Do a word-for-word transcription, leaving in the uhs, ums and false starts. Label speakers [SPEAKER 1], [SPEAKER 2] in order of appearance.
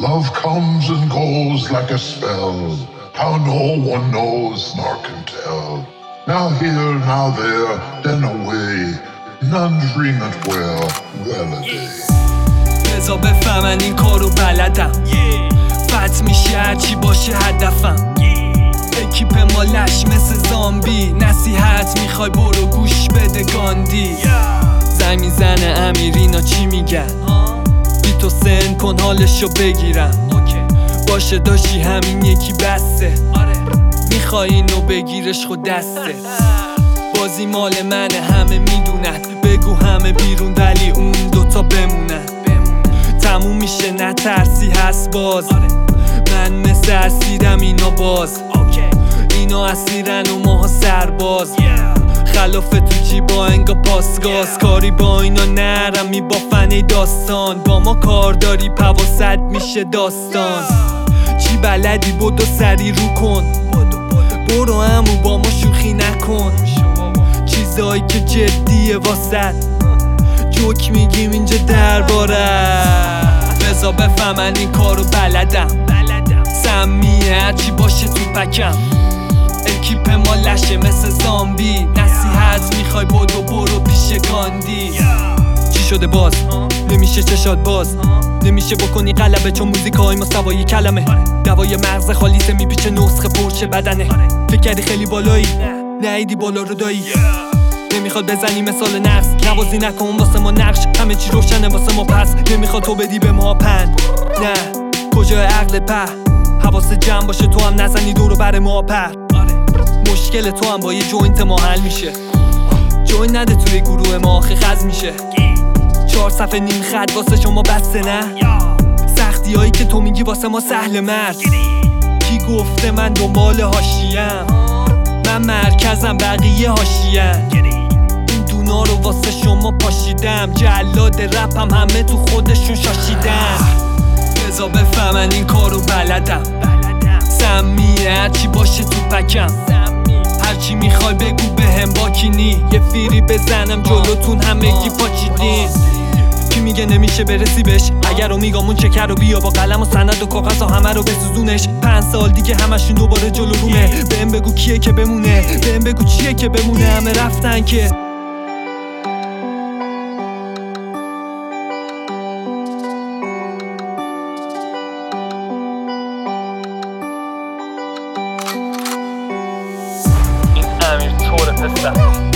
[SPEAKER 1] Love comes and goes like a spell, how no one knows nor can tell. Now here, now there, then away, none dream it well, well a day.
[SPEAKER 2] بذار بفهمن این کارو بلدم، فت میشه هرچی باشه هدفم. اکیپ ما لش مثل زامبی، نصیحت میخوای برو گوش بده گاندی. زنگ میزنه امیر اینا چی میگن، بی تو سن کن حالشو بگیرم. باشه داشتی همین یکی بسته، میخوای اینو بگیرش خود دسته. بازی مال منه همه میدونن، بگو همه بیرون ولی اون دوتا بمونن. تموم میشه نترسی هست باز، من مثل اسیرم اینا باز. اینا اسیرن و ماها سرباز، خلاف تو جیبا انگا پاسگاز. کاری با اینا نرم میبافن ای داستان، با ما کار داری پواست میشه داستان. چی بلدی بدو سری رو کن، برو همو با ما شوخی نکن. چیزایی که جدیه واسد جوک میگیم اینجا درباره. بذار بفهمن این کارو بلدم، سمیه هرچی باشه تو پکم. اکیپ ما لشه مثل زامبی، نصیحت میخوای بدو برو پیش گاندی. چی شده باز؟ نمیشه چشات باز، نمیشه بکنی غلبه چون موزیکای ما سوایی کلمه. دوای مغز خالیسه میپیچه نسخه پرچه بدنه. فکر کردی خیلی بالایی، نهیدی بالا رو دایی. نمیخواد بزنی مثال نقص، نوازی نکن واسه ما نقش. همه چی روشنه واسه ما پس، نمیخواد تو بدی به ما پند. نه کجای عقل په، حواس جمع باشه تو هم نزنی دورو بر ما پر. مشکل تو هم با یه جوینت ما حل میشه، جوین نده توی گروه ما آخه خز میشه. چهار صفحه نیم خط واسه شما بسته نه، سختی هایی که تو میگی واسه ما سهل مرد. کی گفته من دنبال حاشیه‌ام، من مرکزم بقیه حاشیه‌ان. این دونا رو واسه شما پاشیدم، جلاد رپم همه تو خودشون شاشیدن. بذار بفهمن این کارو بلدم، سمیه هرچی باشه تو پکم. هرچی میخوای بگو بهم باکینی، یه فیری بزنم جلوتون همگی پاچیدین. کی میگه نمیشه برسی بهش، اگر رو میگامون چکر رو بیا با قلم و سند و کاغذ و همه رو بسوزونش. پنج سال دیگه همشون دوباره جلو رومه، بهم بگو کیه که بمونه، بهم بگو چیه که بمونه. همه رفتن که این امیر طور پسر